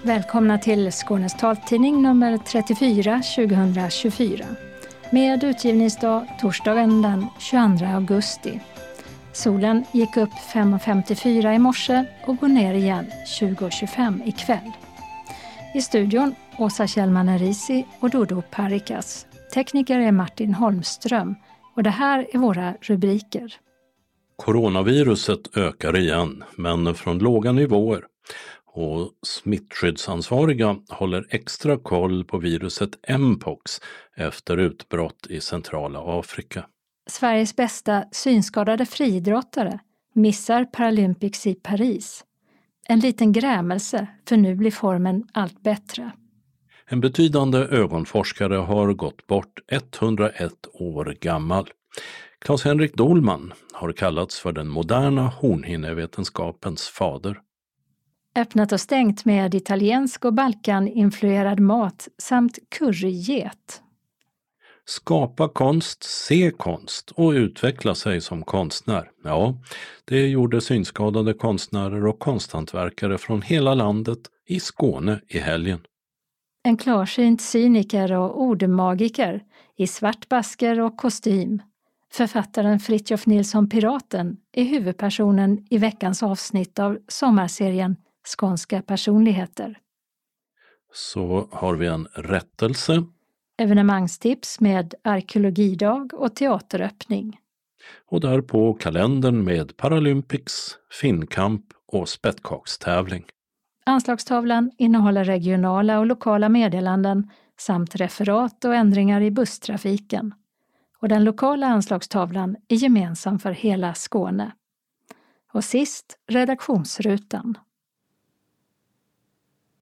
Välkomna till Skånes taltidning nummer 34 2024 med utgivningsdag torsdagen den 22 augusti. Solen gick upp 5.54 i morse och går ner igen 20.25 ikväll. I studion Åsa Kjellman-Erisi och Dodo Parikas. Tekniker är Martin Holmström och det här är våra rubriker. Coronaviruset ökar igen, men från låga nivåer. Och smittskyddsansvariga håller extra koll på viruset Mpox efter utbrott i centrala Afrika. Sveriges bästa synskadade friidrottare missar Paralympics i Paris. En liten grämelse, för nu blir formen allt bättre. En betydande ögonforskare har gått bort 101 år gammal. Claes-Henrik Dolman har kallats för den moderna hornhinnevetenskapens fader. Öppnat och stängt med italiensk och balkaninfluerad mat samt curryget. Skapa konst, se konst och utveckla sig som konstnär. Ja, det gjorde synskadade konstnärer och konsthantverkare från hela landet i Skåne i helgen. En klarsynt cyniker och ordmagiker i svart basker och kostym. Författaren Fritiof Nilsson Piraten är huvudpersonen i veckans avsnitt av sommarserien Skånska personligheter. Så har vi en rättelse. Evenemangstips med arkeologidag och teateröppning. Och där på kalendern med Paralympics, finnkamp och spettkakstävling. Anslagstavlan innehåller regionala och lokala meddelanden samt referat och ändringar i busstrafiken. Och den lokala anslagstavlan är gemensam för hela Skåne. Och sist redaktionsrutan.